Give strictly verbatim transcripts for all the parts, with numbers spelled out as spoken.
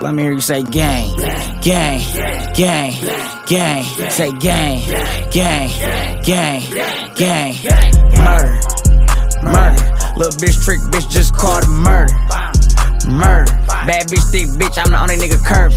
Let me hear you say gang, gang, gang, gang. Say gang, gang, gang, gang. Murder, murder. Little bitch trick, bitch just called it murder. Murder. Bad bitch, thick bitch, I'm the only nigga curb.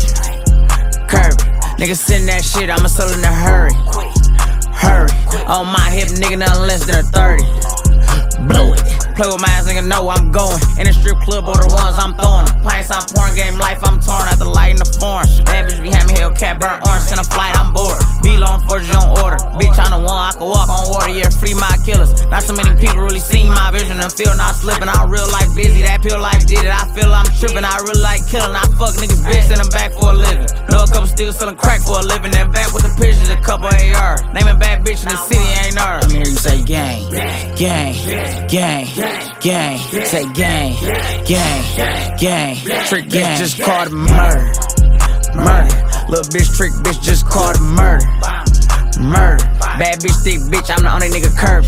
Curb. Nigga send that shit, I'ma sell in a hurry. Hurry. On my hip, nigga, nothing less than a thirty. Blow it. Play with my ass, nigga, know I'm going. In the strip club, or the ones I'm throwing. Pints, I'm pouring, game life, I'm torn. At the light in the foreign. Bad bitch behind me, Hellcat, burn orange. Send a flight, I'm bored. B-long forges on order. Bitch, I'm the one, I can walk on water. Yeah, free my killers. Not so many people really seen my vision and feel not slipping. I'm real life busy, that pill life did it. I feel I'm tripping, I really like killing. I fuck niggas, bitch, send them back for a living. Know a couple still selling crack for a living. Then back with the pictures, a couple A R. Naming bad bitch in the city ain't ours. Let me hear you say gang, gang, gang, gang. Say gang, gang, gang. Trick gang just called it murder. Murder. Little bitch trick bitch just called it murder. Murder. Bad bitch thick bitch, I'm the only nigga curb.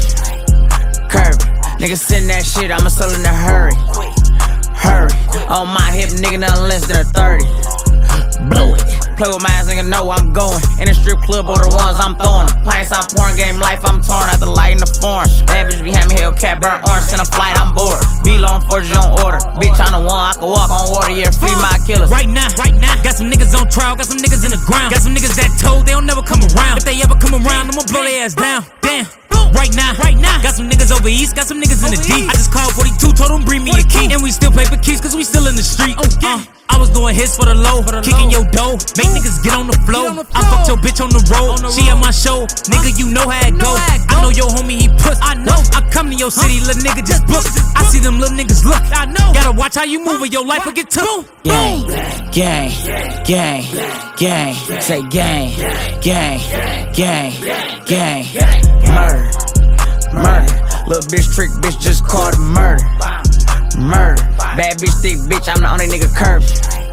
Curb. Nigga send that shit, I'ma sell in a hurry. Hurry. On my hip, nigga, nothing less than a thirty. Blow it. Play with my ass, nigga, know I'm going. In the strip club, or the ones I'm throwing. Pints, I'm pouring, game life, I'm torn. At the light in the foreign. Bad bitch behind me, Hellcat, burn orange. Send a flight, I'm bored. B-long forges on order. Bitch, I'm the one, I can walk on water. Yeah, free my killers. Right now, right now, got some niggas on trial, got some niggas in the ground. Got some niggas that told they'll never come around. If they ever come around, I'ma blow their ass down. Damn. Right now, right now, got some niggas over east, got some niggas in the D. I just called forty-two, told them bring me a key. And we still paper keys, cause we still in the street. Uh, I was doing hits for the low, kicking your dough, make niggas get on the flow. I fucked your bitch on the road, she at my show, nigga, you know how it go. I know your homie, he puss, I know. I come to your city, little nigga, just book. I see them little niggas look, I know. Gotta watch how you move or your life will get tough. Gang, gang, gang, gang. Say gang, gang, gang, gang. Murder, murder. Little bitch trick bitch just called it murder. Murder. Bad bitch thick bitch, I'm the only nigga curb.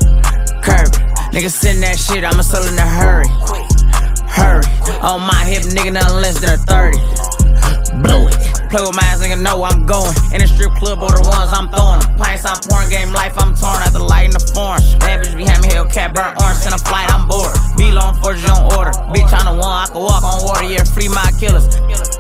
Curb. Nigga send that shit, I'ma sell in a hurry. Hurry. On my hip, nigga, nothing less than a thirty. Blow it. Play with my ass, nigga, know I'm going. In the strip club, or the ones I'm throwing. Pints, I'm pouring, game life, I'm torn. At the light in the foreign. Bad bitch behind me, Hellcat, burn orange. Send a flight, I'm bored. B-long forges on order. Bitch, I'm the one, I can walk on water. Yeah, free my killers.